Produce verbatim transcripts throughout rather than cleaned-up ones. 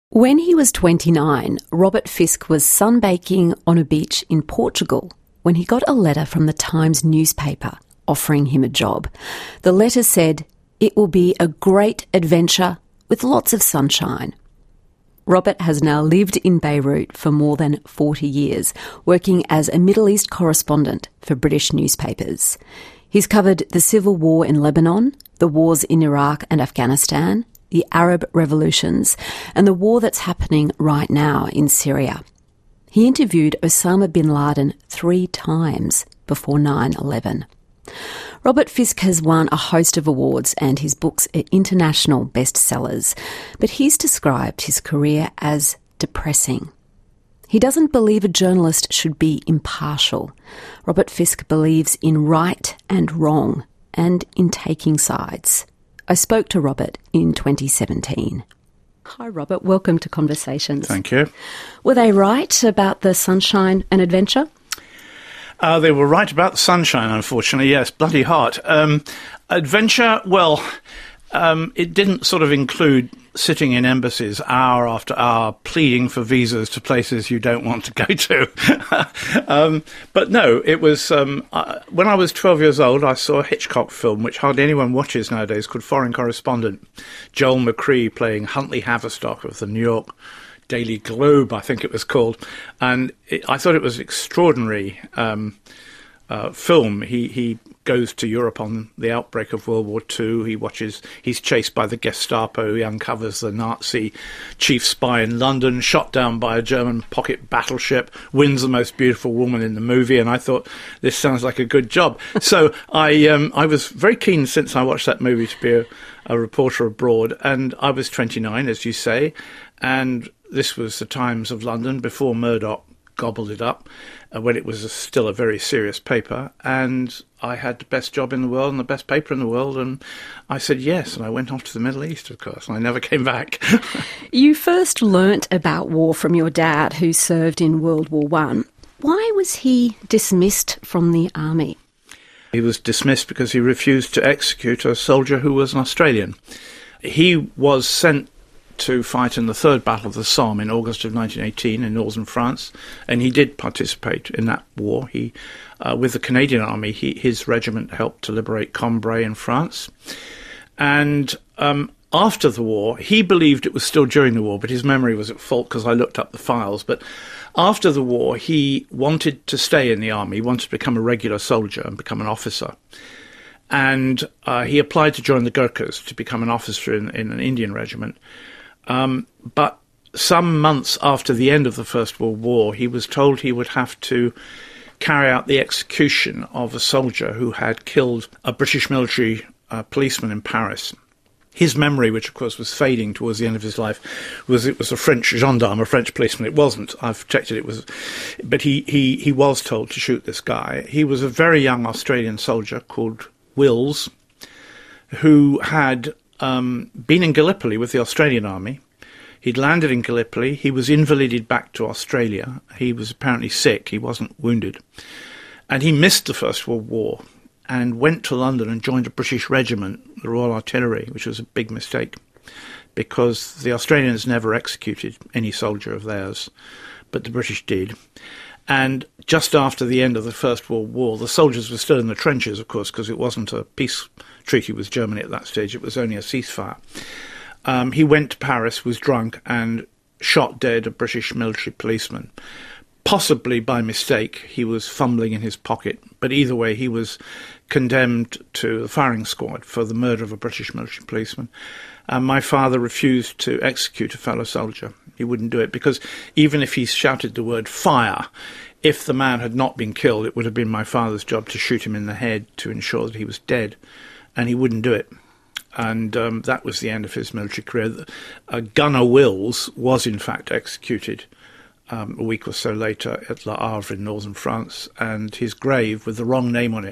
When he was twenty-nine, Robert Fisk was sunbaking on a beach in Portugal when he got a letter from the Times newspaper offering him a job. The letter said, "It will be a great adventure with lots of sunshine." Robert has now lived in Beirut for more than forty years, working as a Middle East correspondent for British newspapers. He's covered the civil war in Lebanon, the wars in Iraq and Afghanistan, the Arab revolutions, and the war that's happening right now in Syria. He interviewed Osama bin Laden three times before nine eleven. Robert Fisk has won a host of awards and his books are international bestsellers, but he's described his career as depressing. He doesn't believe a journalist should be impartial. Robert Fisk believes in right and wrong and in taking sides. I spoke to Robert in twenty seventeen. Hi, Robert. Welcome to Conversations. Thank you. Were they right about the sunshine and adventure? Uh, they were right about the sunshine, unfortunately. Yes, bloody heart. Um, adventure, well, um, it didn't sort of include sitting in embassies hour after hour pleading for visas to places you don't want to go to. um, but no, it was... Um, uh, when I was twelve years old, I saw a Hitchcock film, which hardly anyone watches nowadays, called Foreign Correspondent. Joel McCrea playing Huntley Haverstock of the New York Daily Globe, I think it was called. And it, I thought it was extraordinary um, uh, film. He, he goes to Europe on the outbreak of World War Two. He watches, he's chased by the Gestapo. He uncovers the Nazi chief spy in London, shot down by a German pocket battleship, wins the most beautiful woman in the movie. And I thought, this sounds like a good job. So I um, I was very keen since I watched that movie to be a, a reporter abroad. And I was twenty-nine, as you say. And this was the Times of London before Murdoch gobbled it up, uh, when it was a, still a very serious paper. And I had the best job in the world and the best paper in the world. And I said yes. And I went off to the Middle East, of course. And I never came back. You first learnt about war from your dad, who served in World War One. Why was he dismissed from the army? He was dismissed because he refused to execute a soldier who was an Australian. He was sent to fight in the Third Battle of the Somme in August of nineteen eighteen in northern France, and he did participate in that war. He, uh, with the Canadian Army, he, his regiment helped to liberate Cambrai in France. And um, after the war, he believed it was still during the war, but his memory was at fault because I looked up the files. But after the war, he wanted to stay in the army. He wanted to become a regular soldier and become an officer. And uh, he applied to join the Gurkhas to become an officer in, in an Indian regiment. Um, but some months after the end of the First World War, he was told he would have to carry out the execution of a soldier who had killed a British military uh, policeman in Paris. His memory, which of course was fading towards the end of his life, was it was a French gendarme, a French policeman. It wasn't. I've checked it. It was, but he, he, he was told to shoot this guy. He was a very young Australian soldier called Wills, who had Um, been in Gallipoli with the Australian army. He'd landed in Gallipoli. He was invalided back to Australia. He was apparently sick. He wasn't wounded. And he missed the First World War and went to London and joined a British regiment, the Royal Artillery, which was a big mistake because the Australians never executed any soldier of theirs, but the British did. And just after the end of the First World War, the soldiers were still in the trenches, of course, because it wasn't a peace treaty with Germany at that stage. It was only a ceasefire. Um, he went to Paris, was drunk, and shot dead a British military policeman. Possibly by mistake, he was fumbling in his pocket. But either way, he was condemned to the firing squad for the murder of a British military policeman. And my father refused to execute a fellow soldier. He wouldn't do it because even if he shouted the word fire, if the man had not been killed, it would have been my father's job to shoot him in the head to ensure that he was dead. And he wouldn't do it. And um, that was the end of his military career. Uh, Gunner Wills was in fact executed um, a week or so later at Le Havre in northern France, and his grave, with the wrong name on it,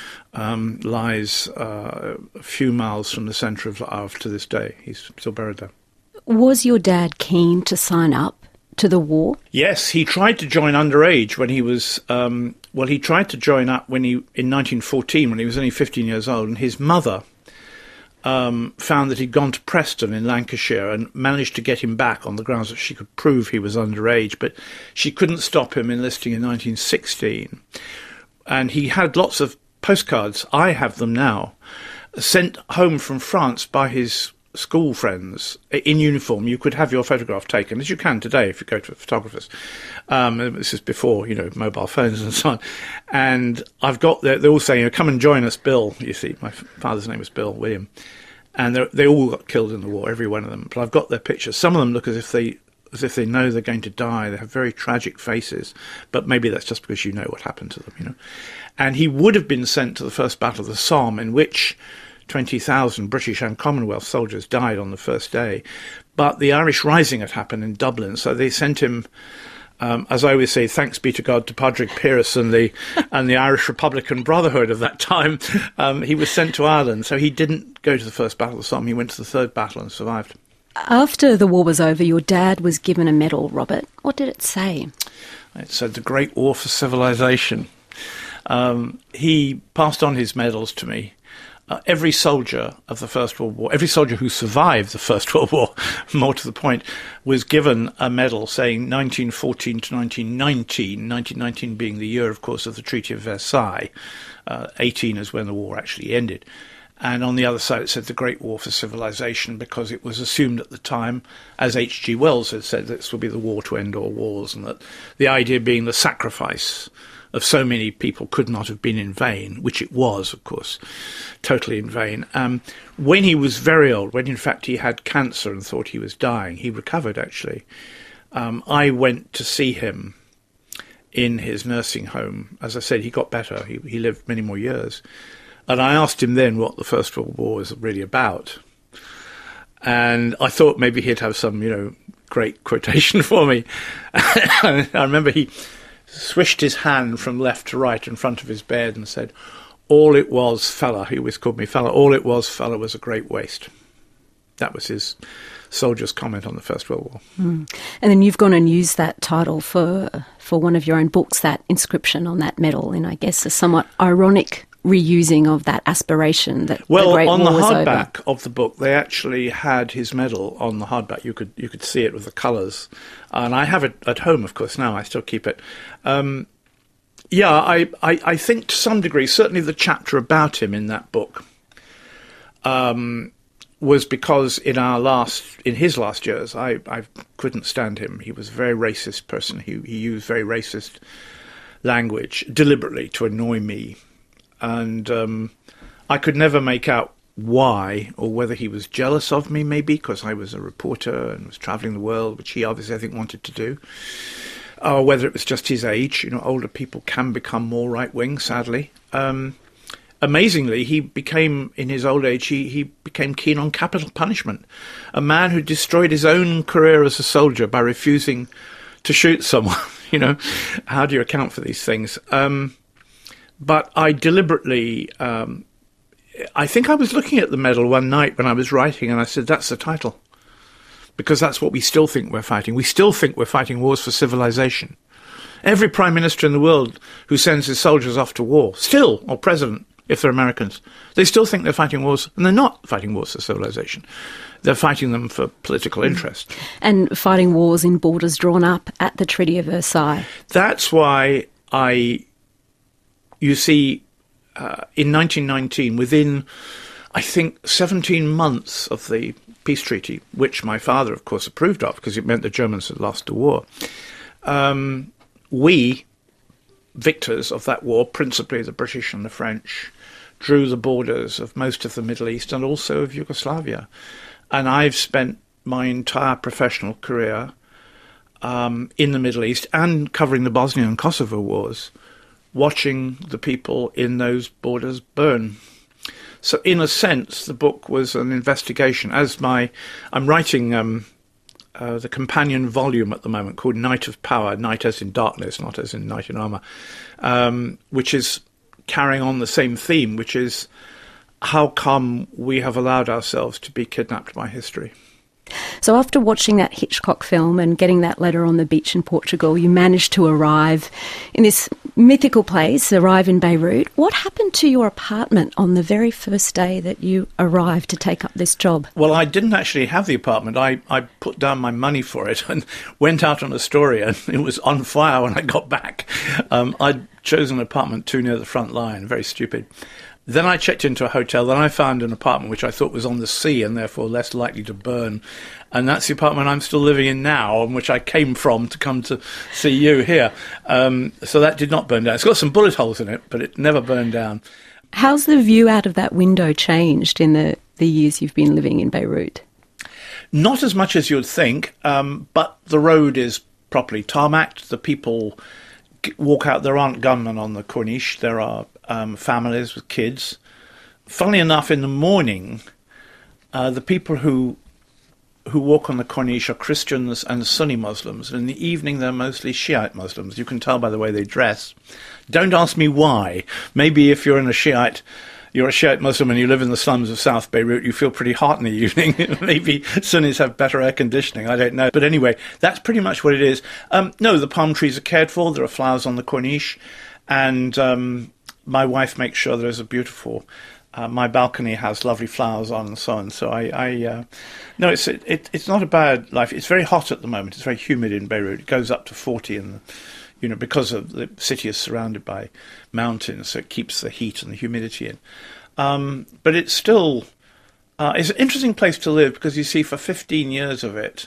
um, lies uh, a few miles from the centre of Le Havre to this day. He's still buried there. Was your dad keen to sign up to the war? Yes, he tried to join underage when he was, um, well, he tried to join up when he in nineteen fourteen, when he was only fifteen years old, and his mother um, found that he'd gone to Preston in Lancashire and managed to get him back on the grounds that she could prove he was underage, but she couldn't stop him enlisting in nineteen sixteen. And he had lots of postcards, I have them now, sent home from France by his school friends in uniform. You could have your photograph taken, as you can today if you go to photographers. Um, this is before, you know, mobile phones and so on. And I've got, they're, they're all saying, come and join us, Bill. You see, my father's name was Bill, William. And they all got killed in the war, every one of them. But I've got their pictures. Some of them look as if they as if they know they're going to die. They have very tragic faces. But maybe that's just because you know what happened to them, you know. And he would have been sent to the First Battle of the Somme, in which twenty thousand British and Commonwealth soldiers died on the first day. But the Irish Rising had happened in Dublin, so they sent him, um, as I always say, thanks be to God, to Padraig Pearse and the and the Irish Republican Brotherhood of that time. Um, he was sent to Ireland, so he didn't go to the First Battle of the Somme. He went to the Third Battle and survived. After the war was over, your dad was given a medal, Robert. What did it say? It said the Great War for Civilization. Um, he passed on his medals to me. Uh, every soldier of the First World War, every soldier who survived the First World War, more to the point, was given a medal saying nineteen fourteen to nineteen nineteen, nineteen nineteen being the year, of course, of the Treaty of Versailles. Uh, eighteen is when the war actually ended. And on the other side it said the Great War for Civilization, because it was assumed at the time, as H G Wells had said, this will be the war to end all wars, and that the idea being the sacrifice of so many people could not have been in vain, which it was, of course, totally in vain. Um, when he was very old, when in fact he had cancer and thought he was dying, he recovered actually. Um, I went to see him in his nursing home. As I said, he got better. He, he lived many more years. And I asked him then what the First World War was really about. And I thought maybe he'd have some, you know, great quotation for me. I remember he swished his hand from left to right in front of his bed and said, all it was, fella, he always called me fella, all it was, fella, was a great waste. That was his soldier's comment on the First World War. Mm. And then you've gone and used that title for for one of your own books, that inscription on that medal, in, I guess, a somewhat ironic reusing of that aspiration that well, the Great on War the was hardback over. Of the book, they actually had his medal on the hardback. You could you could see it with the colours, and I have it at home, of course. Now I still keep it. Um, yeah, I, I I think to some degree, certainly the chapter about him in that book, um, was because in our last in his last years, I I couldn't stand him. He was a very racist person. He he used very racist language deliberately to annoy me. And um, I could never make out why, or whether he was jealous of me, maybe, because I was a reporter and was travelling the world, which he obviously, I think, wanted to do. Or whether it was just his age. You know, older people can become more right-wing, sadly. Um, amazingly, he became, in his old age, he, he became keen on capital punishment. A man who destroyed his own career as a soldier by refusing to shoot someone. You know, how do you account for these things? Um But I deliberately, um, I think I was looking at the medal one night when I was writing, and I said, that's the title. Because that's what we still think we're fighting. We still think we're fighting wars for civilization. Every prime minister in the world who sends his soldiers off to war, still, or president, if they're Americans, they still think they're fighting wars, and they're not fighting wars for civilization. They're fighting them for political interest. And fighting wars in borders drawn up at the Treaty of Versailles. That's why I... You see, uh, in nineteen nineteen, within, I think, seventeen months of the peace treaty, which my father, of course, approved of, because it meant the Germans had lost the war, um, we, victors of that war, principally the British and the French, drew the borders of most of the Middle East and also of Yugoslavia. And I've spent my entire professional career um, in the Middle East and covering the Bosnia and Kosovo wars, watching the people in those borders burn. So in a sense, the book was an investigation. As my, I'm writing um, uh, the companion volume at the moment called Night of Power, night as in darkness, not as in knight in armour, um, which is carrying on the same theme, which is how come we have allowed ourselves to be kidnapped by history. So after watching that Hitchcock film and getting that letter on the beach in Portugal, you managed to arrive in this mythical place, arrive in Beirut. What happened to your apartment on the very first day that you arrived to take up this job? Well, I didn't actually have the apartment. I, I put down my money for it and went out on Astoria, and it was on fire when I got back. Um, I'd chosen an apartment too near the front line, very stupid. Then I checked into a hotel. Then I found an apartment which I thought was on the sea and therefore less likely to burn. And that's the apartment I'm still living in now, and which I came from to come to see you here. Um, so that did not burn down. It's got some bullet holes in it, but it never burned down. How's the view out of that window changed in the, the years you've been living in Beirut? Not as much as you'd think, um, but the road is properly tarmacked. The people walk out. There aren't gunmen on the Corniche. There are um, families with kids. Funnily enough, in the morning, uh, the people who who walk on the Corniche are Christians and Sunni Muslims. And in the evening, they're mostly Shiite Muslims. You can tell by the way they dress. Don't ask me why. Maybe if you're in a Shiite... You're a Shiite Muslim and you live in the slums of South Beirut, you feel pretty hot in the evening. Maybe Sunnis have better air conditioning, I don't know. But anyway, that's pretty much what it is. Um, no, the palm trees are cared for. There are flowers on the Corniche. And um, my wife makes sure there's a beautiful... Uh, my balcony has lovely flowers on and so on. So I... I uh, no, it's it, it, it's not a bad life. It's very hot at the moment. It's very humid in Beirut. It goes up to forty in the... You know, because of the city is surrounded by mountains, so it keeps the heat and the humidity in. Um, but it's still, uh, it's an interesting place to live because you see, for fifteen years of it,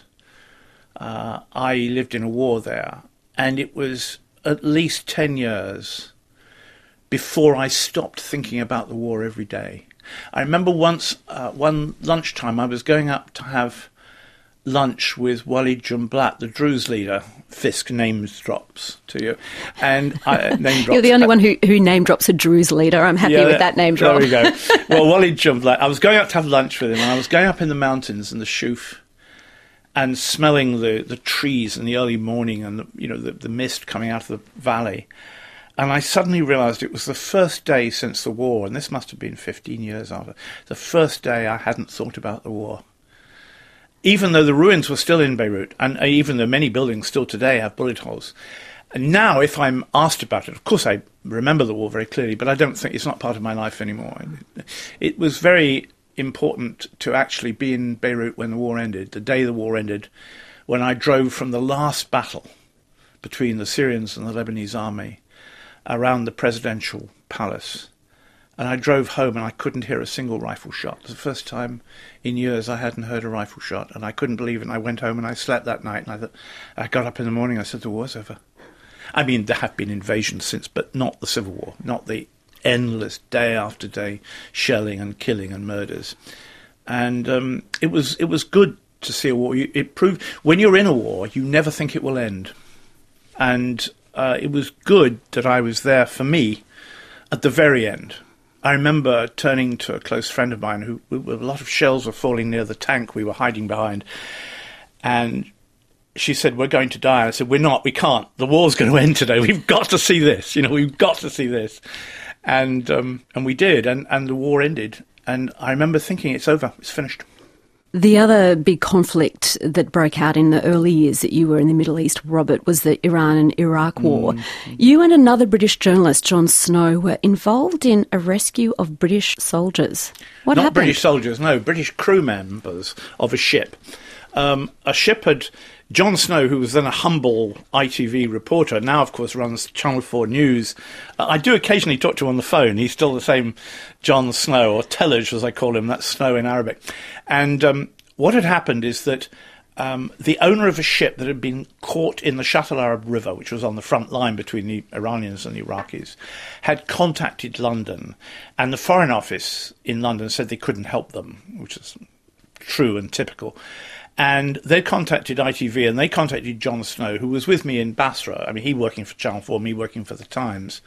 uh, I lived in a war there, and it was at least ten years before I stopped thinking about the war every day. I remember once, uh, one lunchtime, I was going up to have lunch with Walid Jumblat, the Druze leader. Fisk names drops to you, and I, name drops. You're the only one who, who name drops a Druze leader. I'm happy yeah, with that name drop. There we go. Well, Walid Jumblat, I was going up to have lunch with him, and I was going up in the mountains in the Shuf and smelling the, the trees in the early morning and the, you know the, the mist coming out of the valley, and I suddenly realised it was the first day since the war, and this must have been fifteen years after, the first day I hadn't thought about the war. Even though the ruins were still in Beirut, and even though many buildings still today have bullet holes. And now, if I'm asked about it, of course I remember the war very clearly, but I don't think it's not part of my life anymore. It was very important to actually be in Beirut when the war ended, the day the war ended, when I drove from the last battle between the Syrians and the Lebanese army around the presidential palace. And I drove home and I couldn't hear a single rifle shot. It was the first time in years I hadn't heard a rifle shot, and I couldn't believe it. And I went home and I slept that night, and I thought, I got up in the morning, I said, the war's over. I mean, there have been invasions since, but not the Civil War, not the endless day after day shelling and killing and murders. And um, it was it was good to see a war. It proved, when you're in a war, you never think it will end. And uh, it was good that I was there, for me, at the very end. I remember turning to a close friend of mine who, who a lot of shells were falling near the tank we were hiding behind, and she said, we're going to die. I said, we're not, we can't. The war's going to end today. We've got to see this. You know, we've got to see this. And um, and we did, and, and the war ended. And I remember thinking, it's over, it's finished. The other big conflict that broke out in the early years that you were in the Middle East, Robert, was the Iran and Iraq war. Mm-hmm. You and another British journalist, John Snow, were involved in a rescue of British soldiers. What Not happened? British soldiers, no, British crew members of a ship. Um, a ship had... John Snow, who was then a humble I T V reporter, now, of course, runs Channel four News. Uh, I do occasionally talk to him on the phone. He's still the same John Snow, or Tellage, as I call him. That's Snow in Arabic. And um, what had happened is that um, the owner of a ship that had been caught in the Shatt al-Arab River, which was on the front line between the Iranians and the Iraqis, had contacted London. And the Foreign Office in London said they couldn't help them, which is true and typical. And they contacted I T V, and they contacted John Snow, who was with me in Basra. I mean, he working for Channel four, me working for The Times.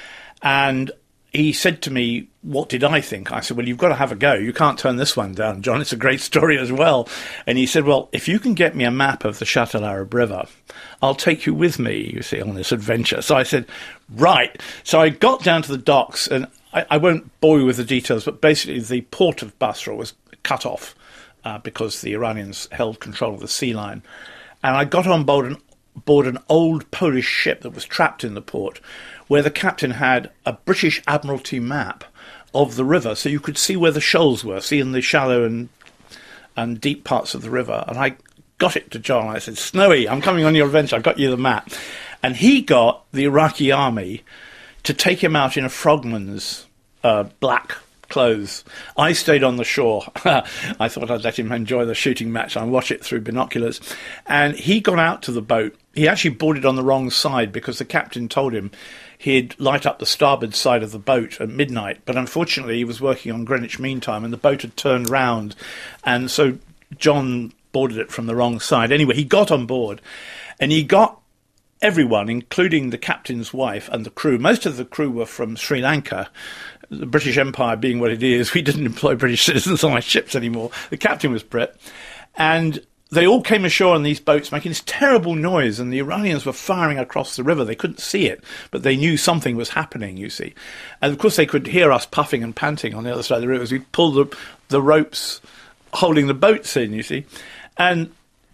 And he said to me, what did I think? I said, well, you've got to have a go. You can't turn this one down, John. It's a great story as well. And he said, well, if you can get me a map of the Shatt al-Arab River, I'll take you with me, you see, on this adventure. So I said, right. So I got down to the docks, and I, I won't bore you with the details, but basically the port of Basra was cut off. Uh, because the Iranians held control of the sea line. And I got on board an, board an old Polish ship that was trapped in the port, where the captain had a British Admiralty map of the river, so you could see where the shoals were, see in the shallow and and deep parts of the river. And I got it to John. I said, Snowy, I'm coming on your adventure. I got you the map. And he got the Iraqi army to take him out in a frogman's uh, black clothes. I stayed on the shore. I thought I'd let him enjoy the shooting match and watch it through binoculars. And he got out to the boat. He actually boarded on the wrong side because the captain told him he'd light up the starboard side of the boat at midnight. But unfortunately, he was working on Greenwich Mean Time and the boat had turned round. And so John boarded it from the wrong side. Anyway, he got on board and he got everyone, including the captain's wife and the crew. Most of the crew were from Sri Lanka. The British Empire being what it is, we didn't employ British citizens on our ships anymore. The captain was Brit. And they all came ashore on these boats making this terrible noise, and the Iranians were firing across the river. They couldn't see it, but they knew something was happening, you see. And, of course, they could hear us puffing and panting on the other side of the river as we pulled the, the ropes holding the boats in, you see. And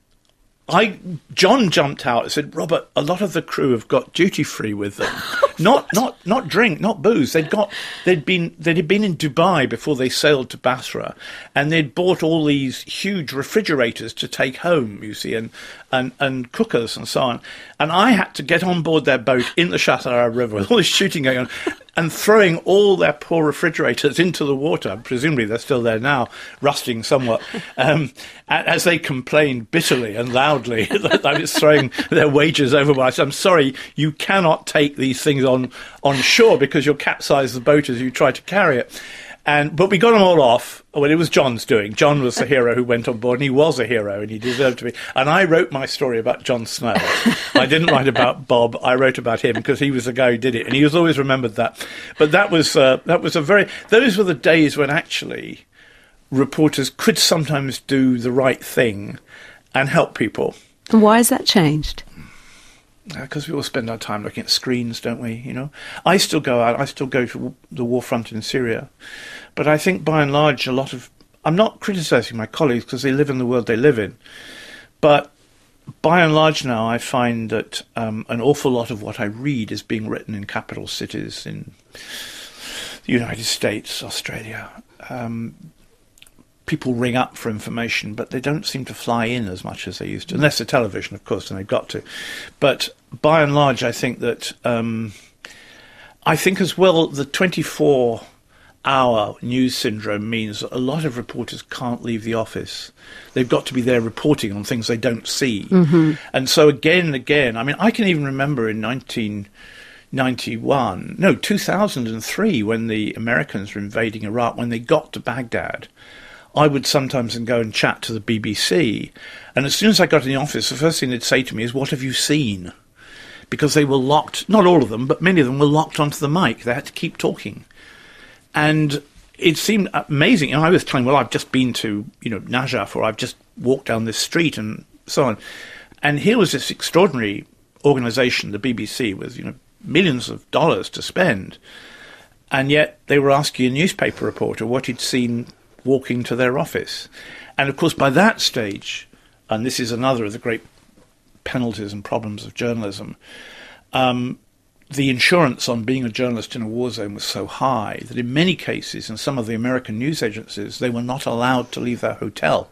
I, John jumped out and said, Robert, a lot of the crew have got duty free with them. not, not, not drink, not booze. They'd got, they'd been, they'd been in Dubai before they sailed to Basra, and they'd bought all these huge refrigerators to take home, you see, and, and, and cookers and so on. And I had to get on board their boat in the Shatt al-Arab River with all this shooting going on, and throwing all their poor refrigerators into the water. Presumably they're still there now, rusting somewhat, um, as they complained bitterly and loudly that I was throwing their wages overboard. I said, I'm sorry, you cannot take these things on, on shore because you'll capsize the boat as you try to carry it. And but we got them all off. Well, it was John's doing. John was the hero who went on board, and he was a hero, and he deserved to be. And I wrote my story about John Snow. I didn't write about Bob. I wrote about him because he was the guy who did it, and he was always remembered that. But that was uh, that was a very. Those were the days when actually reporters could sometimes do the right thing and help people. And why has that changed? Because we all spend our time looking at screens, don't we? You know, I still go out. I still go to the war front in Syria, but I think by and large, a lot of I'm not criticising my colleagues because they live in the world they live in, but by and large now, I find that um, an awful lot of what I read is being written in capital cities in the United States, Australia. Um, People ring up for information, but they don't seem to fly in as much as they used to, unless they're television, of course, and they've got to. But by and large, I think that, um, I think as well, the twenty-four hour news syndrome means that a lot of reporters can't leave the office. They've got to be there reporting on things they don't see. Mm-hmm. And so again and again, I mean, I can even remember in nineteen ninety-one, no, two thousand three, when the Americans were invading Iraq, when they got to Baghdad, I would sometimes go and chat to the B B C. And as soon as I got in the office, the first thing they'd say to me is, what have you seen? Because they were locked, not all of them, but many of them were locked onto the mic. They had to keep talking. And it seemed amazing. And I was telling, well, I've just been to, you know, Najaf, or I've just walked down this street and so on. And here was this extraordinary organisation, the B B C, with, you know, millions of dollars to spend. And yet they were asking a newspaper reporter what he'd seen walking to their office. And of course, by that stage, and this is another of the great penalties and problems of journalism, um, the insurance on being a journalist in a war zone was so high that in many cases, in some of the American news agencies, they were not allowed to leave their hotel.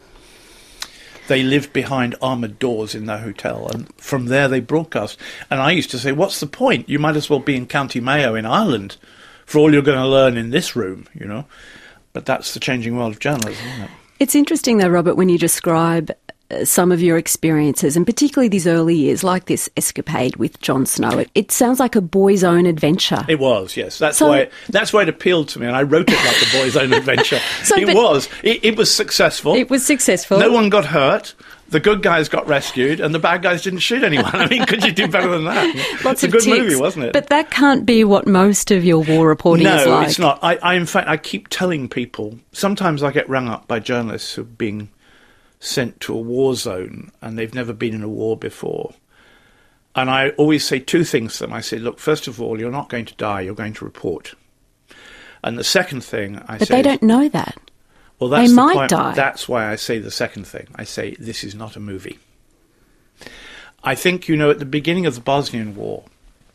They lived behind armoured doors in their hotel, and from there they broadcast. And I used to say, what's the point? You might as well be in County Mayo in Ireland for all you're going to learn in this room, you know. But that's the changing world of journalism, isn't it? It's interesting, though, Robert, when you describe uh, some of your experiences, and particularly these early years, like this escapade with Jon Snow. It, it sounds like a boy's own adventure. It was, yes. That's so, why. That's why it appealed to me, and I wrote it like a boy's own adventure. so, it was. It, it was successful. It was successful. No one got hurt. The good guys got rescued, and the bad guys didn't shoot anyone. I mean, could you do better than that? Lots it's a of good ticks. movie, wasn't it? But that can't be what most of your war reporting no, is like. No, it's not. I, I, in fact, I keep telling people, sometimes I get rung up by journalists who are being sent to a war zone, and they've never been in a war before. And I always say two things to them. I say, look, first of all, you're not going to die, you're going to report. And the second thing I but say... But they don't know that. Well, that's they the might point. die. That's why I say the second thing. I say, this is not a movie. I think, you know, at the beginning of the Bosnian War,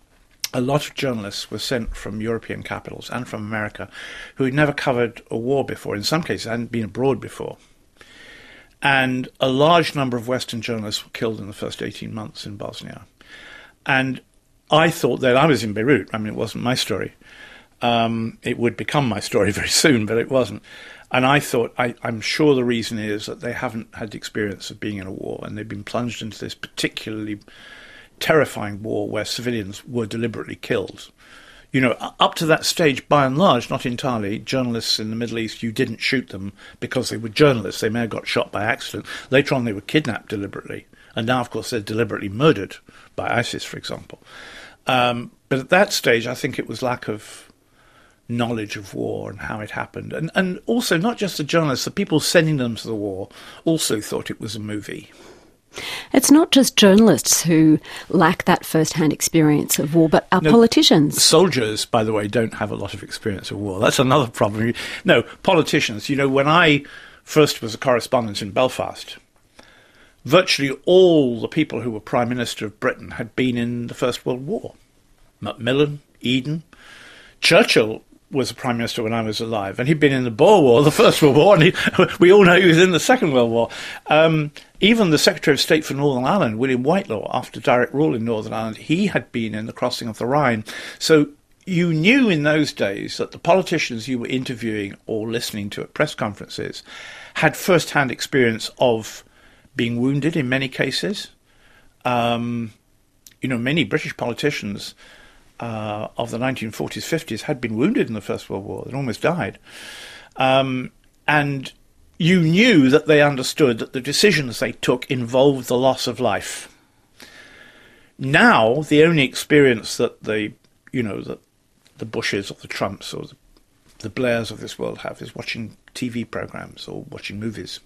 a lot of journalists were sent from European capitals and from America who had never covered a war before, in some cases hadn't been abroad before. And a large number of Western journalists were killed in the first eighteen months in Bosnia. And I thought that I was in Beirut. I mean, it wasn't my story. Um, it would become my story very soon, but it wasn't. And I thought, I, I'm sure the reason is that they haven't had the experience of being in a war, and they've been plunged into this particularly terrifying war where civilians were deliberately killed. You know, up to that stage, by and large, not entirely, journalists in the Middle East, you didn't shoot them because they were journalists. They may have got shot by accident. Later on, they were kidnapped deliberately. And now, of course, they're deliberately murdered by ISIS, for example. Um, but at that stage, I think it was lack of knowledge of war and how it happened. And, and also, not just the journalists, the people sending them to the war also thought it was a movie. It's not just journalists who lack that first-hand experience of war, but our no, politicians. Soldiers, by the way, don't have a lot of experience of war. That's another problem. No, politicians. You know, when I first was a correspondent in Belfast, virtually all the people who were Prime Minister of Britain had been in the First World War. Macmillan, Eden. Churchill was a Prime Minister when I was alive, and he'd been in the Boer War, the First World War, and he, we all know he was in the Second World War. Um, even the Secretary of State for Northern Ireland, William Whitelaw, after direct rule in Northern Ireland, he had been in the crossing of the Rhine. So you knew in those days that the politicians you were interviewing or listening to at press conferences had first-hand experience of being wounded in many cases. Um, you know, many British politicians Uh, of the nineteen forties, fifties had been wounded in the First World War. They'd almost died. Um, and you knew that they understood that the decisions they took involved the loss of life. Now, the only experience that the, you know, the, the Bushes or the Trumps or the, the Blairs of this world have is watching T V programs or watching movies.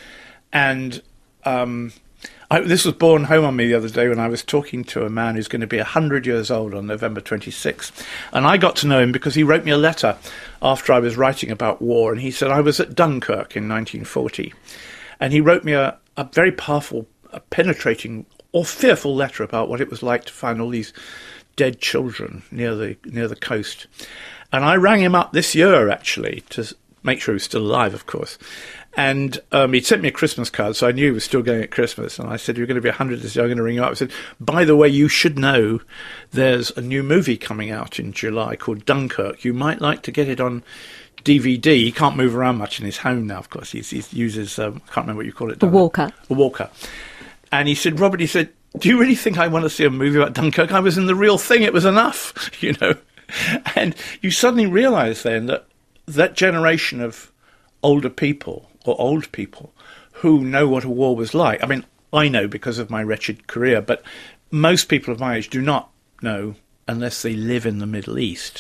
And um I, this was borne home on me the other day when I was talking to a man who's going to be one hundred years old on November twenty-sixth. And I got to know him because he wrote me a letter after I was writing about war. And he said, I was at Dunkirk in nineteen forty. And he wrote me a, a very powerful, a penetrating or fearful letter about what it was like to find all these dead children near the near the coast. And I rang him up this year, actually, to make sure he was still alive, of course. And um, he'd sent me a Christmas card, so I knew he was still going at Christmas. And I said, you're going to be one hundred this year, I'm going to ring you up. I said, by the way, you should know there's a new movie coming out in July called Dunkirk. You might like to get it on D V D. He can't move around much in his home now, of course. He uses, um, I can't remember what you call it. A walker. A walker. And he said, Robert, he said, do you really think I want to see a movie about Dunkirk? I was in the real thing. It was enough, you know. And you suddenly realise then that that generation of older people, or old people, who know what a war was like. I mean, I know because of my wretched career, but most people of my age do not know, unless they live in the Middle East,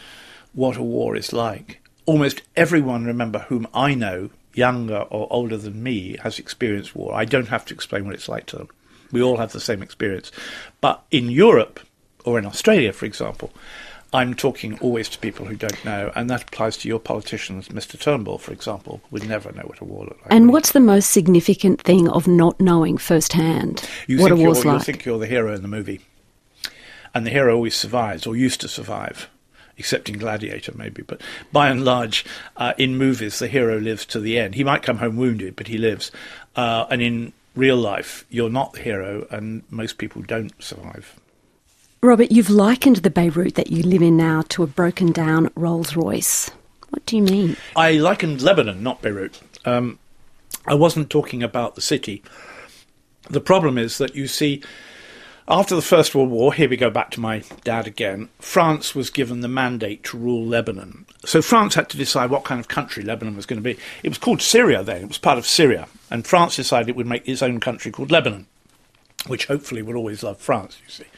what a war is like. Almost everyone, remember, whom I know, younger or older than me, has experienced war. I don't have to explain what it's like to them. We all have the same experience. But in Europe, or in Australia, for example, I'm talking always to people who don't know, and that applies to your politicians. Mister Turnbull, for example, would never know what a war looked like. And what's the most significant thing of not knowing firsthand you what a war's war's like? You think you're the hero in the movie, and the hero always survives, or used to survive, except in Gladiator maybe, but by and large, uh, in movies, the hero lives to the end. He might come home wounded, but he lives. Uh, and in real life, you're not the hero, and most people don't survive. Robert, you've likened the Beirut that you live in now to a broken-down Rolls-Royce. What do you mean? I likened Lebanon, not Beirut. Um, I wasn't talking about the city. The problem is that, you see, after the First World War, here we go back to my dad again, France was given the mandate to rule Lebanon. So France had to decide what kind of country Lebanon was going to be. It was called Syria then, it was part of Syria, and France decided it would make its own country called Lebanon, which hopefully would always love France, you see.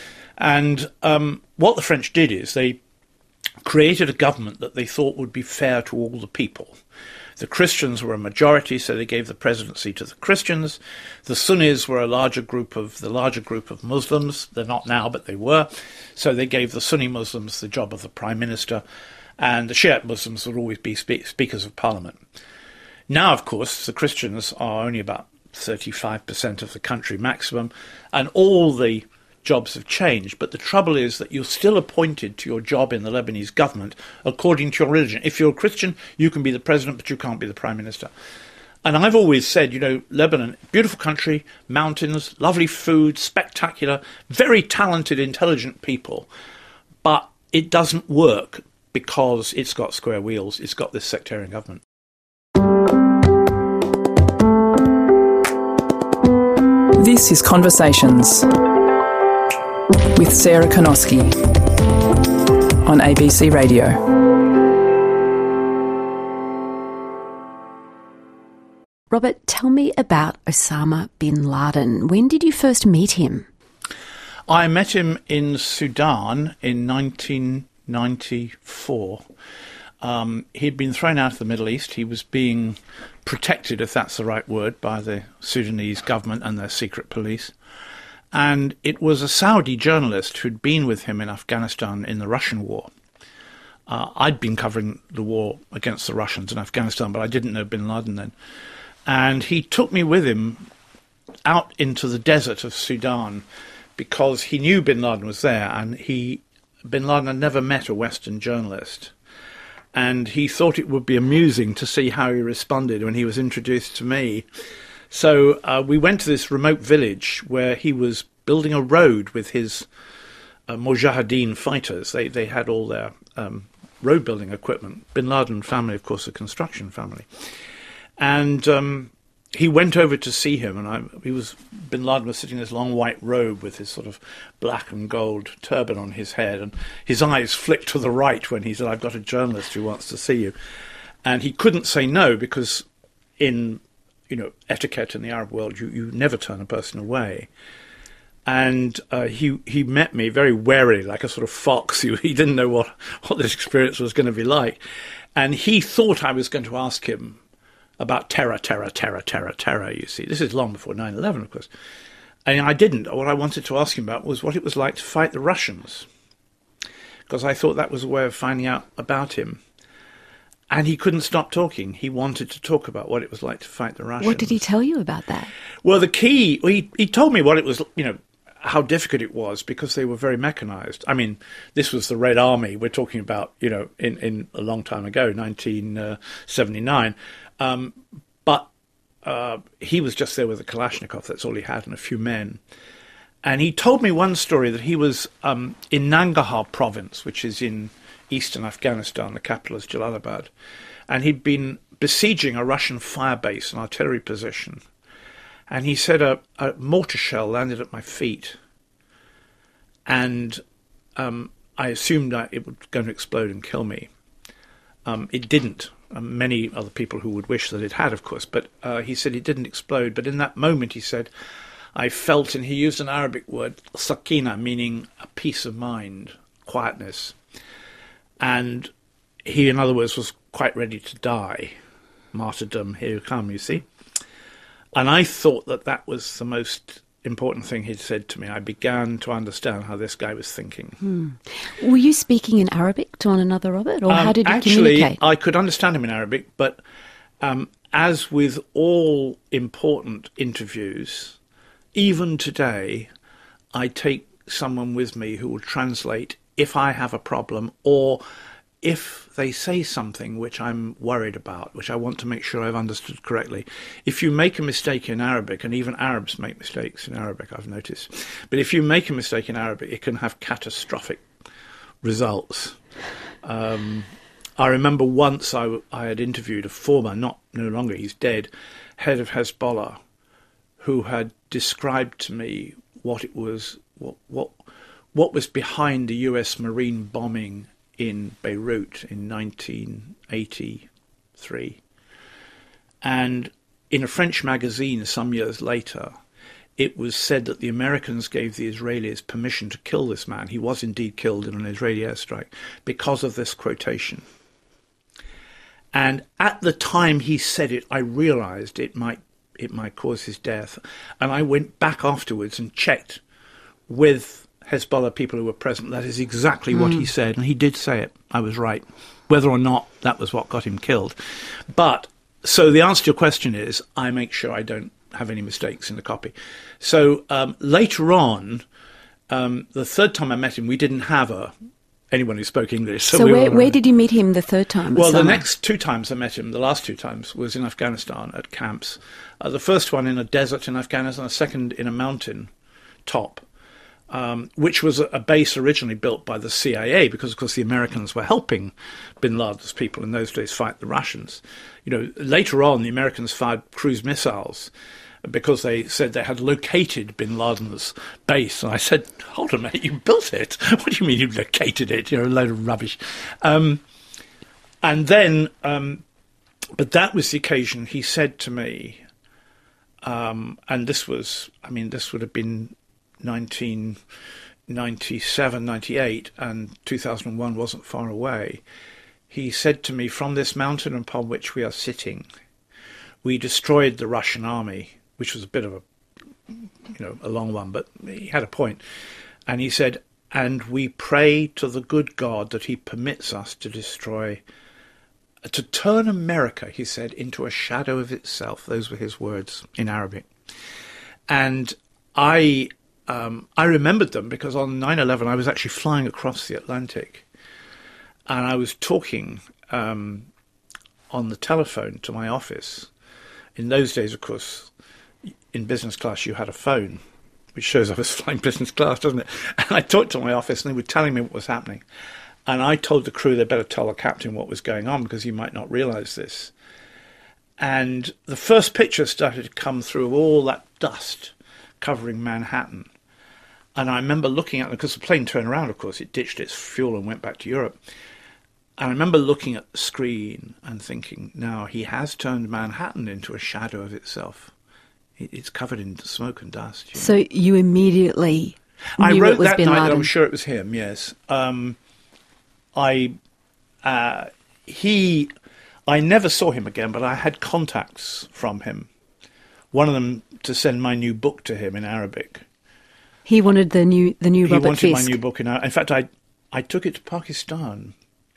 And um, what the French did is they created a government that they thought would be fair to all the people. The Christians were a majority, so they gave the presidency to the Christians. The Sunnis were a larger group of the larger group of Muslims. They're not now, but they were. So they gave the Sunni Muslims the job of the prime minister, and the Shiite Muslims would always be spe- speakers of parliament. Now, of course, the Christians are only about thirty-five percent of the country maximum, and all the jobs have changed. But the trouble is that you're still appointed to your job in the Lebanese government according to your religion. If you're a Christian, you can be the president, but you can't be the prime minister. And I've always said, you know, Lebanon, beautiful country, mountains, lovely food, spectacular, very talented, intelligent people. But it doesn't work because it's got square wheels. It's got this sectarian government. This is Conversations with Sarah Konoski on A B C Radio. Robert, tell me about Osama bin Laden. When did you first meet him? I met him in Sudan in nineteen ninety-four. Um, he'd been thrown out of the Middle East. He was being protected, if that's the right word, by the Sudanese government and their secret police. And it was a Saudi journalist who'd been with him in Afghanistan in the Russian war. Uh, I'd been covering the war against the Russians in Afghanistan, but I didn't know bin Laden then. And he took me with him out into the desert of Sudan because he knew bin Laden was there, and he bin Laden had never met a Western journalist. And he thought it would be amusing to see how he responded when he was introduced to me. So uh, we went to this remote village where he was building a road with his uh, Mujahideen fighters. They, they had all their um, road building equipment. Bin Laden family, of course, a construction family. And um, he went over to see him, and I, he was bin Laden was sitting in this long white robe with his sort of black and gold turban on his head, and his eyes flicked to the right when he said, "I've got a journalist who wants to see you." And he couldn't say no because in, you know, etiquette in the Arab world, you, you never turn a person away. And uh, he he met me very warily, like a sort of fox. He, he didn't know what, what this experience was going to be like. And he thought I was going to ask him about terror, terror, terror, terror, terror, you see. This is long before nine eleven, of course. And I didn't. What I wanted to ask him about was what it was like to fight the Russians, because I thought that was a way of finding out about him. And he couldn't stop talking. He wanted to talk about what it was like to fight the Russians. What did he tell you about that? Well, the key, well, he, he told me what it was, you know, how difficult it was because they were very mechanized. I mean, this was the Red Army. We're talking about, you know, in, in a long time ago, nineteen seventy-nine. Um, but uh, he was just there with a Kalashnikov. That's all he had, and a few men. And he told me one story that he was um, in Nangarhar province, which is in eastern Afghanistan. The capital is Jalalabad. And he'd been besieging a Russian fire base, an artillery position. And he said a, a mortar shell landed at my feet. And um, I assumed that it was going to explode and kill me. Um, it didn't. Um, many other people who would wish that it had, of course. But uh, he said it didn't explode. But in that moment, he said, I felt, and he used an Arabic word, sakina, meaning a peace of mind, quietness. And he, in other words, was quite ready to die. Martyrdom, here you come, you see. And I thought that that was the most important thing he'd said to me. I began to understand how this guy was thinking. Hmm. Were you speaking in Arabic to one another, Robert, or um, how did you actually, communicate? I could understand him in Arabic, but um, as with all important interviews, even today, I take someone with me who will translate if I have a problem or if they say something which I'm worried about, which I want to make sure I've understood correctly. If you make a mistake in Arabic, and even Arabs make mistakes in Arabic, I've noticed, but if you make a mistake in Arabic, it can have catastrophic results. Um, I remember once I, I had interviewed a former, not no longer, he's dead, head of Hezbollah, who had described to me what it was, what what what was behind the U S Marine bombing in Beirut in nineteen eighty-three. And in a French magazine some years later, it was said that the Americans gave the Israelis permission to kill this man. He was indeed killed in an Israeli airstrike because of this quotation. And at the time he said it, I realized it might it might cause his death. And I went back afterwards and checked with Hezbollah people who were present. That is exactly mm. what he said. And he did say it. I was right. Whether or not that was what got him killed. But, so the answer to your question is, I make sure I don't have any mistakes in the copy. So um, later on, Um, the third time I met him, we didn't have a anyone who spoke English. So, so we where, were, where did you meet him the third time? Well, the Osama? next two times I met him, the last two times, was in Afghanistan at camps. Uh, the first one in a desert in Afghanistan, the second in a mountain top, um, which was a, a base originally built by the C I A because, of course, the Americans were helping bin Laden's people in those days fight the Russians. You know, later on, the Americans fired cruise missiles because they said they had located bin Laden's base. And I said, hold on a minute, you built it? What do you mean you located it? You're a load of rubbish. Um, and then, um, but that was the occasion he said to me, um, and this was, I mean, this would have been nineteen ninety-seven, ninety-eight, and two thousand one wasn't far away. He said to me, from this mountain upon which we are sitting, we destroyed the Russian army, which was a bit of a, you know, a long one, but he had a point. And he said, and we pray to the good God that he permits us to destroy, to turn America, he said, into a shadow of itself. Those were his words in Arabic. And I, um, I remembered them because on nine eleven I was actually flying across the Atlantic, and I was talking um, on the telephone to my office. In those days, of course, in business class, you had a phone, which shows I was flying business class, doesn't it? And I talked to my office, and they were telling me what was happening. And I told the crew they better tell the captain what was going on, because he might not realise this. And the first picture started to come through of all that dust covering Manhattan. And I remember looking at it, because the plane turned around, of course, it ditched its fuel and went back to Europe. And I remember looking at the screen and thinking, now, he has turned Manhattan into a shadow of itself. It's covered in smoke and dust. You know? So you immediately knew I wrote it was that bin night Laden? that I was sure it was him, yes. Um, I, uh, he, I never saw him again, but I had contacts from him. One of them to send my new book to him in Arabic. He wanted the new the new he Robert wanted Fisk. my new book in Arabic. In fact, I, I took it to Pakistan.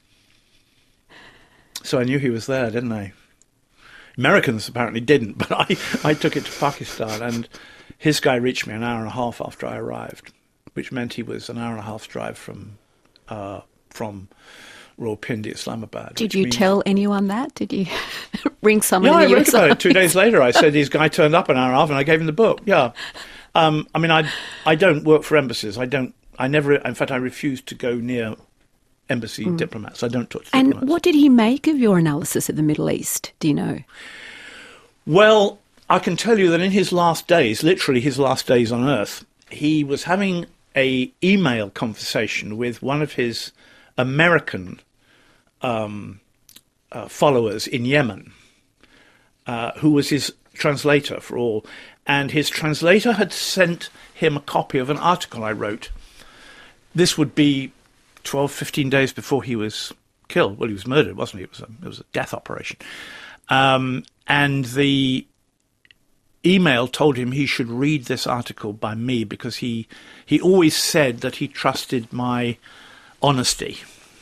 So I knew he was there, didn't I? Americans apparently didn't, but I, I took it to Pakistan, and his guy reached me an hour and a half after I arrived, which meant he was an hour and a half drive from uh, from Rawalpindi, Islamabad. Did which you means... tell anyone that? Did you ring someone Yeah, in I the U wrote S about Army? it two days later. I said his guy turned up an hour and a half, and I gave him the book. Yeah, um, I mean, I I don't work for embassies. I don't. I never. In fact, I refuse to go near embassy mm. diplomats. I don't talk to and diplomats. What did he make of your analysis of the Middle East? Do you know? Well, I can tell you that in his last days, literally his last days on Earth, he was having a email conversation with one of his American um, uh, followers in Yemen, uh, who was his translator for all. And his translator had sent him a copy of an article I wrote. This would be twelve, fifteen days before he was killed. Well, he was murdered, wasn't he? It was a, it was a death operation. Um, and the email told him he should read this article by me because he he always said that he trusted my honesty.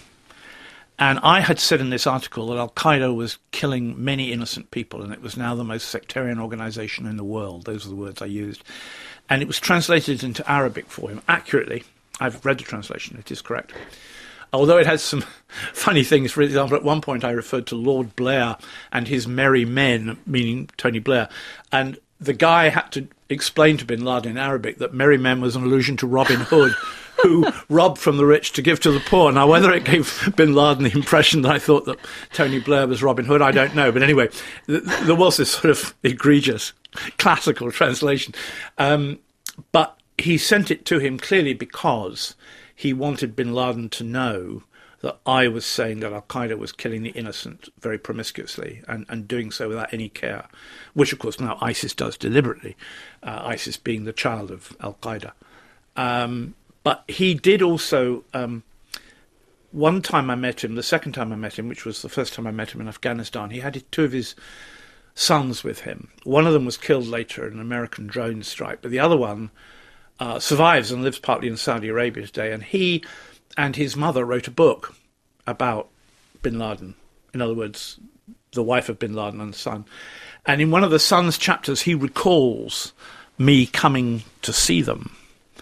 And I had said in this article that Al-Qaeda was killing many innocent people, and it was now the most sectarian organization in the world. Those are the words I used. And it was translated into Arabic for him accurately. I've read the translation. It is correct. Although it has some funny things. For example, at one point I referred to Lord Blair and his merry men, meaning Tony Blair. And the guy had to explain to bin Laden in Arabic that merry men was an allusion to Robin Hood, who robbed from the rich to give to the poor. Now, whether it gave bin Laden the impression that I thought that Tony Blair was Robin Hood, I don't know. But anyway, th- there was this sort of egregious classical translation. Um, but he sent it to him clearly because he wanted bin Laden to know that I was saying that Al-Qaeda was killing the innocent very promiscuously and, and doing so without any care, which, of course, now ISIS does deliberately, uh, ISIS being the child of Al-Qaeda. Um, but he did also, um, one time I met him, the second time I met him, which was the first time I met him in Afghanistan, he had two of his sons with him. One of them was killed later in an American drone strike, but the other one Uh, survives and lives partly in Saudi Arabia today, and he and his mother wrote a book about bin Laden. In other words, the wife of bin Laden and the son. And in one of the son's chapters, he recalls me coming to see them.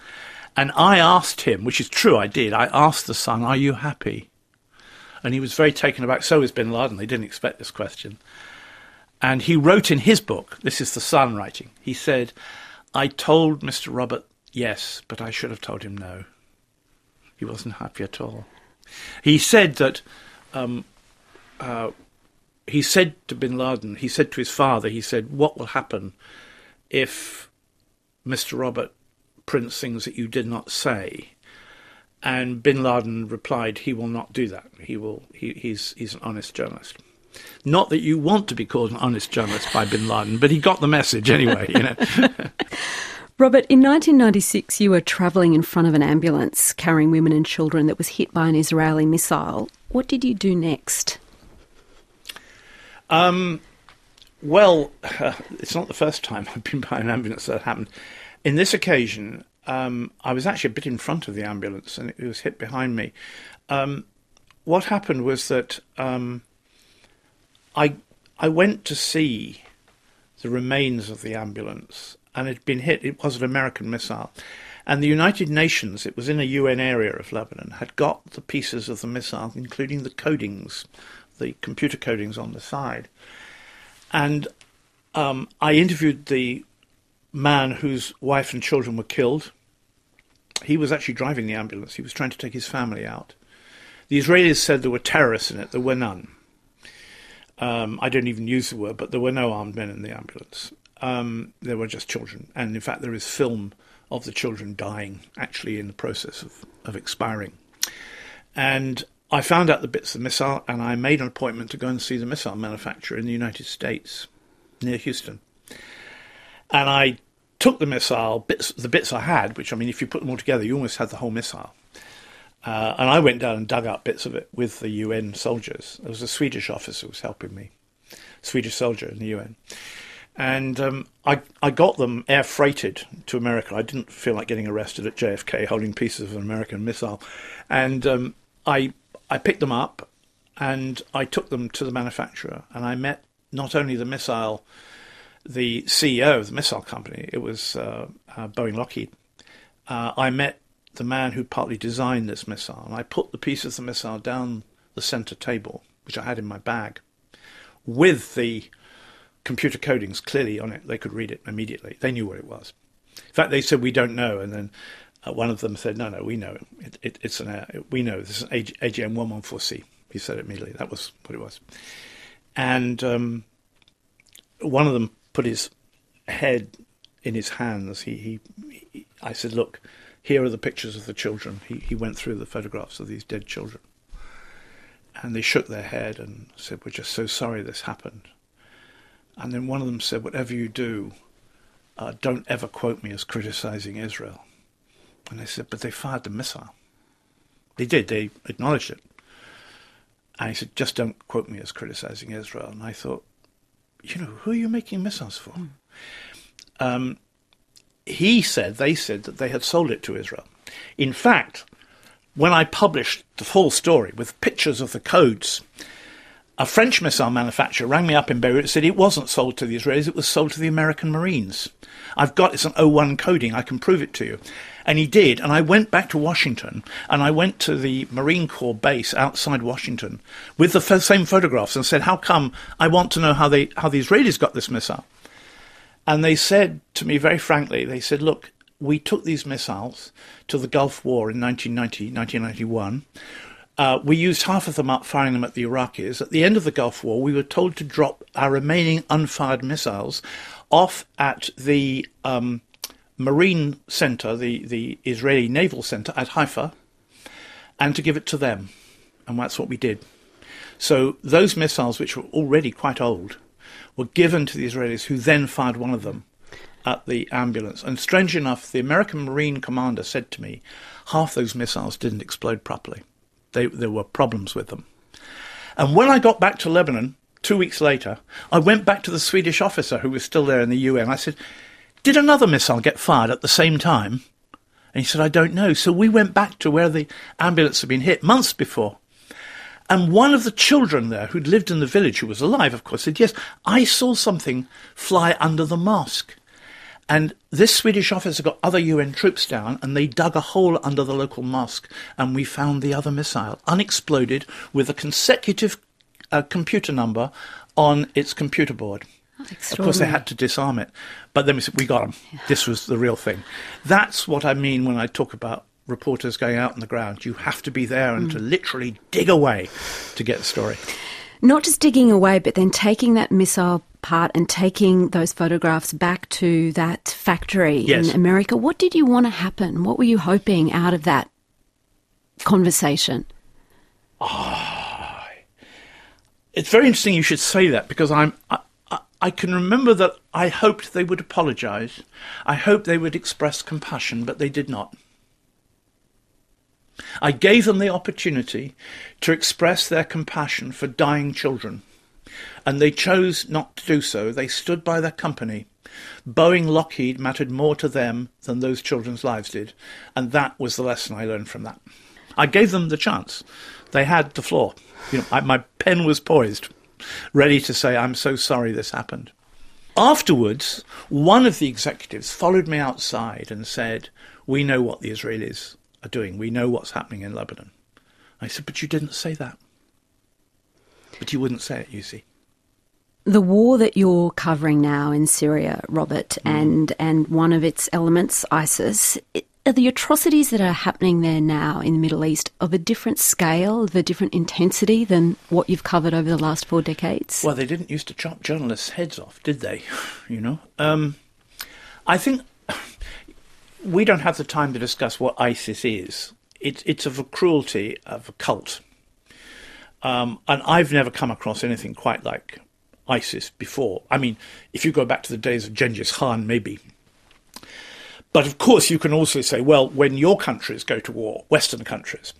And I asked him, which is true, I did, I asked the son, are you happy? And he was very taken aback. So was bin Laden. They didn't expect this question. And he wrote in his book, this is the son writing, he said, I told Mister Robert yes, but I should have told him no. He wasn't happy at all. He said that, um, uh, he said to bin Laden, he said to his father, he said, what will happen if Mister Robert prints things that you did not say? And bin Laden replied, he will not do that. He will. He, he's, he's an honest journalist. Not that you want to be called an honest journalist by bin Laden, but he got the message anyway, you know. Robert, in nineteen ninety-six, you were travelling in front of an ambulance carrying women and children that was hit by an Israeli missile. What did you do next? Um, well, uh, it's not the first time I've been by an ambulance that happened. In this occasion, um, I was actually a bit in front of the ambulance and it was hit behind me. Um, what happened was that um, I I went to see the remains of the ambulance, and it had been hit. It was an American missile. And the United Nations, it was in a U N area of Lebanon, had got the pieces of the missile, including the codings, the computer codings on the side. And um, I interviewed the man whose wife and children were killed. He was actually driving the ambulance. He was trying to take his family out. The Israelis said there were terrorists in it. There were none. Um, I don't even use the word, but there were no armed men in the ambulance. Um, there were just children. And in fact, there is film of the children dying, actually in the process of, of expiring. And I found out the bits of the missile, and I made an appointment to go and see the missile manufacturer in the United States, near Houston. And I took the missile, bits, the bits I had, which, I mean, if you put them all together, you almost had the whole missile. Uh, and I went down and dug up bits of it with the U N soldiers. There was a Swedish officer who was helping me, Swedish soldier in the U N. And um, I, I got them air freighted to America. I didn't feel like getting arrested at J F K holding pieces of an American missile. And um, I I picked them up and I took them to the manufacturer. And I met not only the missile, the C E O of the missile company, it was uh, uh, Boeing Lockheed. Uh, I met the man who partly designed this missile. And I put the pieces of the missile down the center table, which I had in my bag, with the computer codings clearly on it. They could read it immediately. They knew what it was. In fact, they said, we don't know. And then uh, one of them said, no, no, we know. It, it, it's an, uh, we know. This is an A G M one fourteen C. He said it immediately. That was what it was. And um, one of them put his head in his hands. He, he, he, I said, look, here are the pictures of the children. He, he went through the photographs of these dead children. And they shook their head and said, we're just so sorry this happened. And then one of them said, whatever you do, uh, don't ever quote me as criticizing Israel. And I said, but they fired the missile. They did. They acknowledged it. And he said, just don't quote me as criticizing Israel. And I thought, you know, who are you making missiles for? Mm. Um, he said, they said that they had sold it to Israel. In fact, when I published the full story with pictures of the codes, a French missile manufacturer rang me up in Beirut and said it wasn't sold to the Israelis, it was sold to the American Marines. I've got, it's an oh one coding, I can prove it to you. And he did, and I went back to Washington, and I went to the Marine Corps base outside Washington with the f- same photographs and said, how come, I want to know how they how the Israelis got this missile. And they said to me very frankly, they said, look, we took these missiles to the Gulf War in nineteen ninety, nineteen ninety-one. Uh, we used half of them up firing them at the Iraqis. At the end of the Gulf War, we were told to drop our remaining unfired missiles off at the um, Marine Center, the, the Israeli Naval Center at Haifa, and to give it to them. And that's what we did. So those missiles, which were already quite old, were given to the Israelis, who then fired one of them at the ambulance. And strange enough, the American Marine commander said to me, half those missiles didn't explode properly. They, there were problems with them. And when I got back to Lebanon, two weeks later, I went back to the Swedish officer who was still there in the U N. I said, did another missile get fired at the same time? And he said, I don't know. So we went back to where the ambulance had been hit months before. And one of the children there who'd lived in the village, who was alive, of course, said, yes, I saw something fly under the mosque. And this Swedish officer got other U N troops down, and they dug a hole under the local mosque, and we found the other missile, unexploded, with a consecutive uh, computer number on its computer board. Of course, they had to disarm it. But then we said, we got them. Yeah. This was the real thing. That's what I mean when I talk about reporters going out on the ground. You have to be there and mm. to literally dig away to get the story. Not just digging away, but then taking that missile part and taking those photographs back to that factory yes. in America. What did you want to happen? What were you hoping out of that conversation? Oh, it's very interesting you should say that, because I'm... I, I can remember that I hoped they would apologise. I hoped they would express compassion, but they did not. I gave them the opportunity to express their compassion for dying children, and they chose not to do so. They stood by their company. Boeing Lockheed mattered more to them than those children's lives did, and that was the lesson I learned from that. I gave them the chance. They had the floor. You know, I, my pen was poised, ready to say, I'm so sorry this happened. Afterwards, one of the executives followed me outside and said, we know what the Israelis are doing. We know what's happening in Lebanon. I said, but you didn't say that. But you wouldn't say it, you see. The war that you're covering now in Syria, Robert, mm. and, and one of its elements, ISIS, it, are the atrocities that are happening there now in the Middle East of a different scale, of a different intensity than what you've covered over the last four decades? Well, they didn't used to chop journalists' heads off, did they? You know, um, I think we don't have the time to discuss what ISIS is. It's it's of a cruelty of a cult, um, and I've never come across anything quite like ISIS before. I mean, if you go back to the days of Genghis Khan, maybe. But of course, you can also say, well, when your countries go to war, Western countries,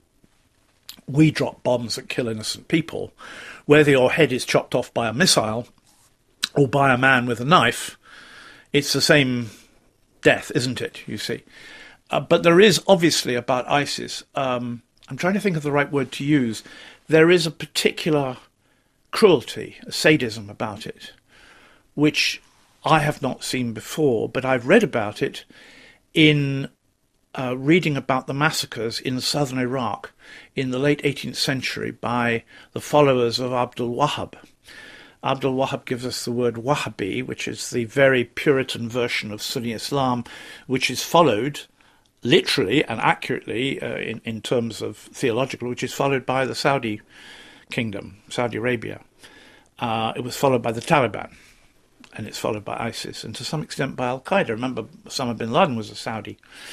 we drop bombs that kill innocent people. Whether your head is chopped off by a missile or by a man with a knife, it's the same death, isn't it, you see? Uh, but there is obviously about ISIS, um, I'm trying to think of the right word to use, there is a particular cruelty, a sadism about it, which I have not seen before, but I've read about it in uh, reading about the massacres in southern Iraq in the late eighteenth century by the followers of Abdul Wahab. Abdul Wahab gives us the word Wahhabi, which is the very Puritan version of Sunni Islam, which is followed literally and accurately uh, in, in terms of theological, which is followed by the Saudi kingdom, Saudi Arabia. Uh, it was followed by the Taliban. And it's followed by ISIS, and to some extent by Al-Qaeda. Remember, Osama bin Laden was a Saudi.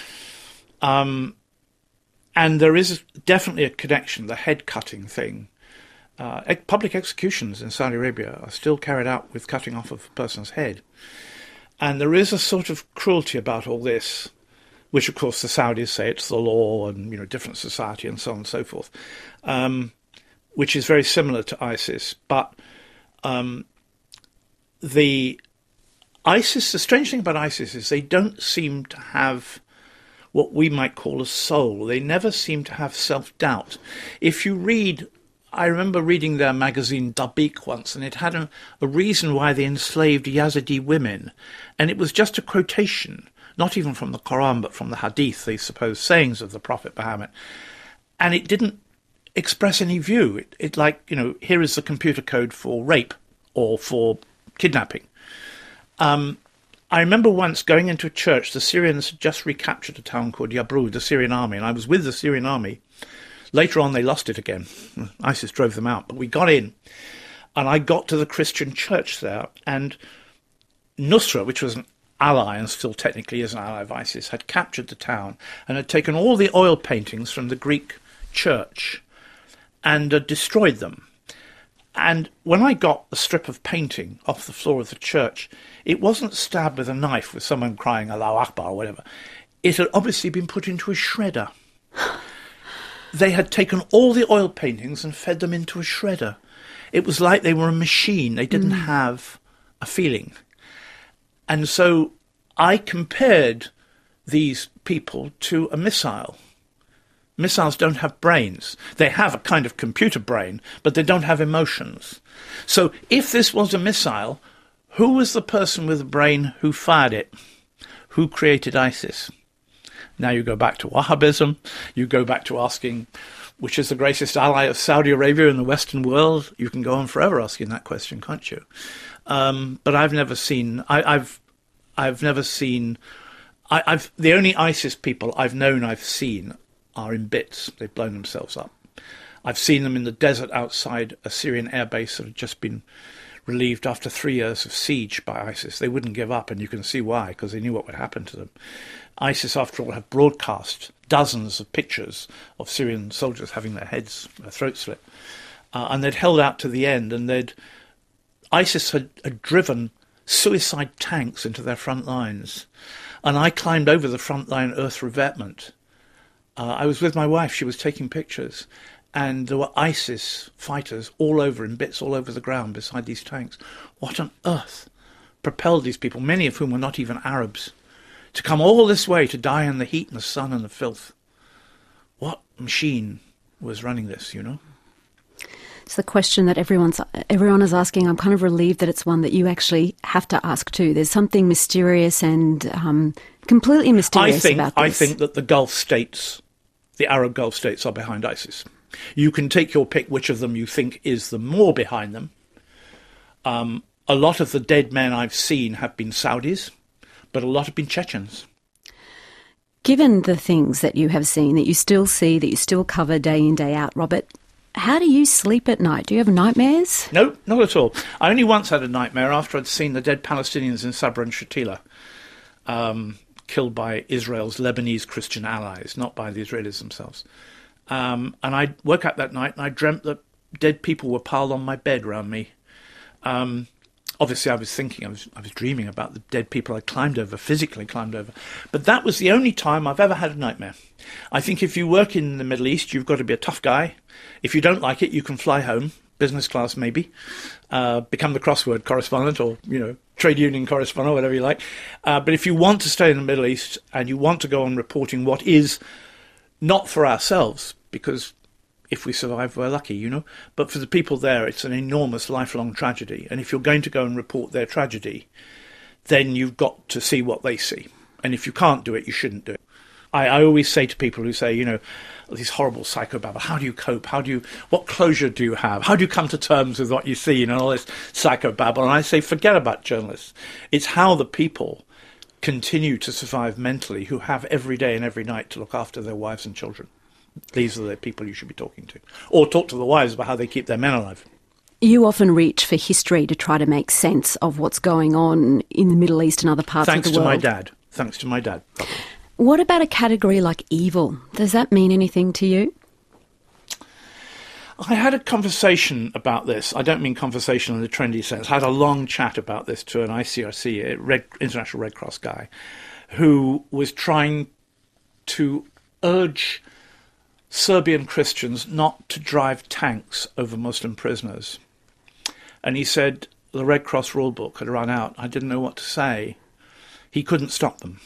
Um, and there is definitely a connection, the head-cutting thing. Uh, ex- public executions in Saudi Arabia are still carried out with cutting off of a person's head. And there is a sort of cruelty about all this, which, of course, the Saudis say it's the law and, you know, different society and so on and so forth, um, which is very similar to ISIS. But Um, The ISIS, the strange thing about ISIS is they don't seem to have what we might call a soul. They never seem to have self-doubt. If you read, I remember reading their magazine Dabiq once, and it had a, a reason why they enslaved Yazidi women. And it was just a quotation, not even from the Quran, but from the Hadith, the supposed sayings of the Prophet Muhammad. And it didn't express any view. It, it like, you know, here is the computer code for rape or for kidnapping. Um, I remember once going into a church. The Syrians had just recaptured a town called Yabrud, the Syrian army, and I was with the Syrian army. Later on, they lost it again. ISIS drove them out, but we got in, and I got to the Christian church there, and Nusra, which was an ally, and still technically is an ally of ISIS, had captured the town and had taken all the oil paintings from the Greek church and uh, destroyed them. And when I got a strip of painting off the floor of the church, it wasn't stabbed with a knife with someone crying Allahu Akbar or whatever. It had obviously been put into a shredder. They had taken all the oil paintings and fed them into a shredder. It was like they were a machine. They didn't mm. have a feeling. And so I compared these people to a missile. Missiles don't have brains. They have a kind of computer brain, but they don't have emotions. So if this was a missile, who was the person with the brain who fired it? Who created ISIS? Now you go back to Wahhabism, you go back to asking which is the greatest ally of Saudi Arabia in the Western world. You can go on forever asking that question, can't you? Um, but I've never seen, I, I've I've never seen, I, I've the only ISIS people I've known I've seen are in bits. They've blown themselves up. I've seen them in the desert outside a Syrian airbase that had just been relieved after three years of siege by ISIS. They wouldn't give up, and you can see why, because they knew what would happen to them. ISIS, after all, have broadcast dozens of pictures of Syrian soldiers having their heads, their throats slit. Uh, and they'd held out to the end, and they'd ISIS had, had driven suicide tanks into their front lines. And I climbed over the front line earth revetment. Uh, I was with my wife, she was taking pictures, and there were ISIS fighters all over, in bits all over the ground beside these tanks. What on earth propelled these people, many of whom were not even Arabs, to come all this way to die in the heat and the sun and the filth? What machine was running this, you know? It's the question that everyone's everyone is asking. I'm kind of relieved that it's one that you actually have to ask too. There's something mysterious and um, completely mysterious I think, about this. I think that the Gulf states, the Arab Gulf states, are behind ISIS. You can take your pick which of them you think is the more behind them. Um, a lot of the dead men I've seen have been Saudis, but a lot have been Chechens. Given the things that you have seen, that you still see, that you still cover day in, day out, Robert, how do you sleep at night? Do you have nightmares? No, not at all. I only once had a nightmare after I'd seen the dead Palestinians in Sabra and Shatila, um, killed by Israel's Lebanese Christian allies, not by the Israelis themselves. Um, and I woke up that night and I dreamt that dead people were piled on my bed around me. Um, obviously, I was thinking, I was, I was dreaming about the dead people I climbed over, physically climbed over. But that was the only time I've ever had a nightmare. I think if you work in the Middle East, you've got to be a tough guy. If you don't like it, you can fly home, business class maybe, uh, become the crossword correspondent or, you know, trade union correspondent, whatever you like. Uh, but if you want to stay in the Middle East and you want to go on reporting what is not for ourselves, because if we survive, we're lucky, you know, but for the people there, it's an enormous lifelong tragedy. And if you're going to go and report their tragedy, then you've got to see what they see. And if you can't do it, you shouldn't do it. I, I always say to people who say, you know, these horrible psychobabble, how do you cope? How do you, what closure do you have? How do you come to terms with what you see, and all this psychobabble? And I say, forget about journalists. It's how the people continue to survive mentally who have every day and every night to look after their wives and children. These are the people you should be talking to. Or talk to the wives about how they keep their men alive. You often reach for history to try to make sense of what's going on in the Middle East and other parts Thanks of the world. Thanks to my dad. Thanks to my dad. What about a category like evil? Does that mean anything to you? I had a conversation about this. I don't mean conversation in the trendy sense. I had a long chat about this to an I C R C, a Red, International Red Cross guy, who was trying to urge Serbian Christians not to drive tanks over Muslim prisoners. And he said the Red Cross rulebook had run out. I didn't know what to say. He couldn't stop them.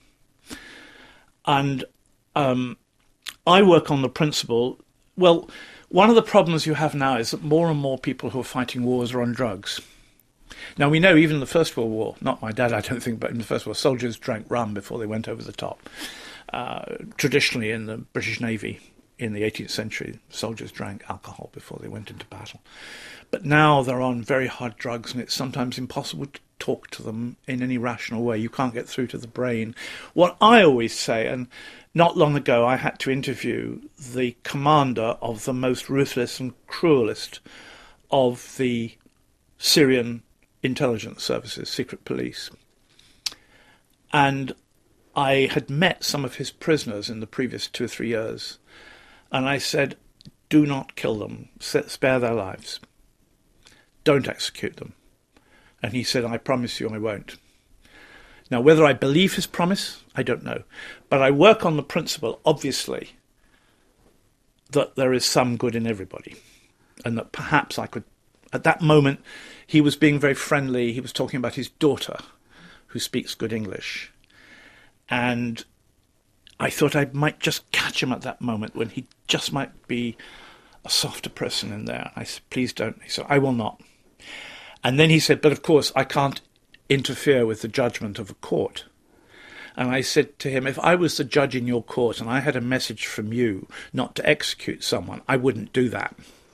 And um, I work on the principle, well, one of the problems you have now is that more and more people who are fighting wars are on drugs. Now, we know even in the First World War, not my dad, I don't think, but in the First World War, soldiers drank rum before they went over the top. Uh, traditionally, in the British Navy, in the eighteenth century, soldiers drank alcohol before they went into battle. But now they're on very hard drugs, and it's sometimes impossible to talk to them in any rational way. You can't get through to the brain. What I always say, and not long ago I had to interview the commander of the most ruthless and cruelest of the Syrian intelligence services, secret police. And I had met some of his prisoners in the previous two or three years. And I said, do not kill them, spare their lives. Don't execute them. And he said, I promise you I won't. Now, whether I believe his promise, I don't know. But I work on the principle, obviously, that there is some good in everybody. And that perhaps I could, at that moment, he was being very friendly. He was talking about his daughter, who speaks good English. And I thought I might just catch him at that moment when he just might be a softer person in there. I said, please don't. He said, I will not. And then he said, but of course I can't interfere with the judgment of a court. And I said to him, if I was the judge in your court and I had a message from you not to execute someone, I wouldn't do that.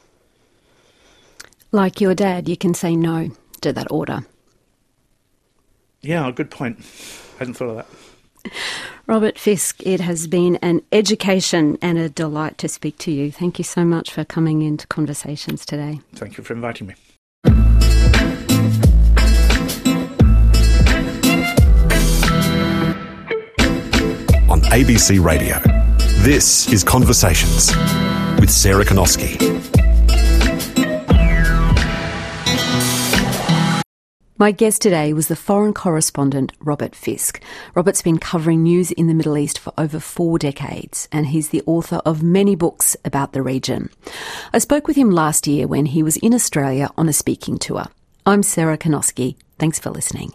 Like your dad, you can say no to that order. Yeah, good point. I hadn't thought of that. Robert Fisk, it has been an education and a delight to speak to you. Thank you so much for coming into Conversations today. Thank you for inviting me. On A B C Radio, this is Conversations with Sarah Konoski. My guest today was the foreign correspondent Robert Fisk. Robert's been covering news in the Middle East for over four decades, and he's the author of many books about the region. I spoke with him last year when he was in Australia on a speaking tour. I'm Sarah Konoski. Thanks for listening.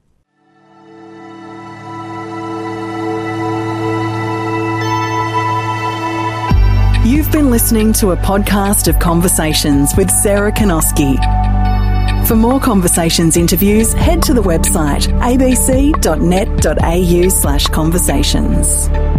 You've been listening to a podcast of Conversations with Sarah Konoski. For more Conversations interviews, head to the website a b c dot net dot a u slash conversations.